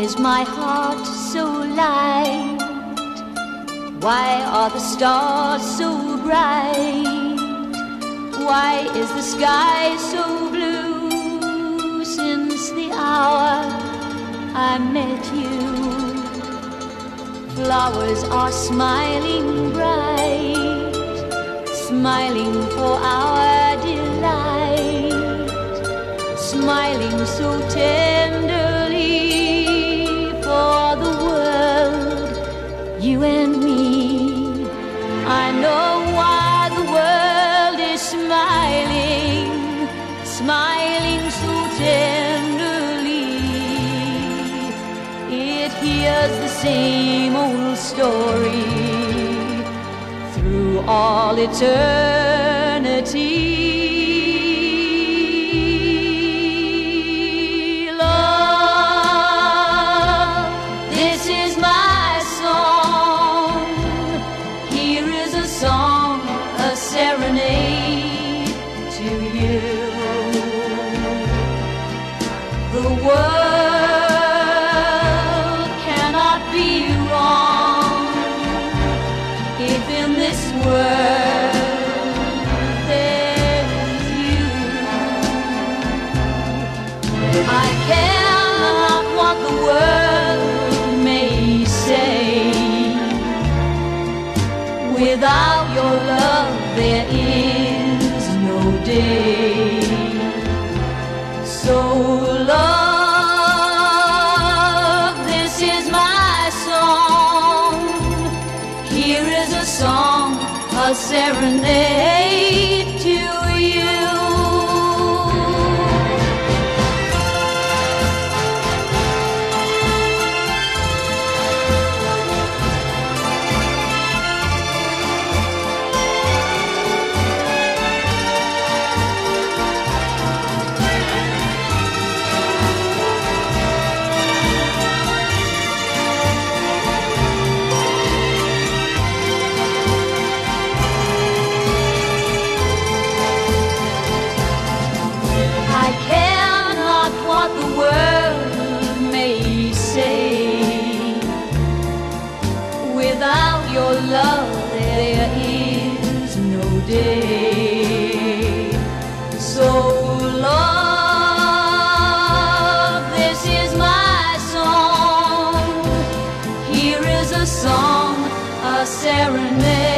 is my heart so light? Why are the stars so bright? Why is the sky so blue? Since the hour I met you, flowers are smiling bright, smiling for our delight, smiling so tenderly for the world, you and me. I know why the world is smiling, smiling so tenderly. It hears the same old story through all eternity. Serenade to you. The world cannot be wrong if in this world there's you. I care not what the world may say. Without your love there is no day. So love, this is my song. Here is a song, a serenade to you. Without your love there is no day. So love, this is my song. Here is a song, a serenade.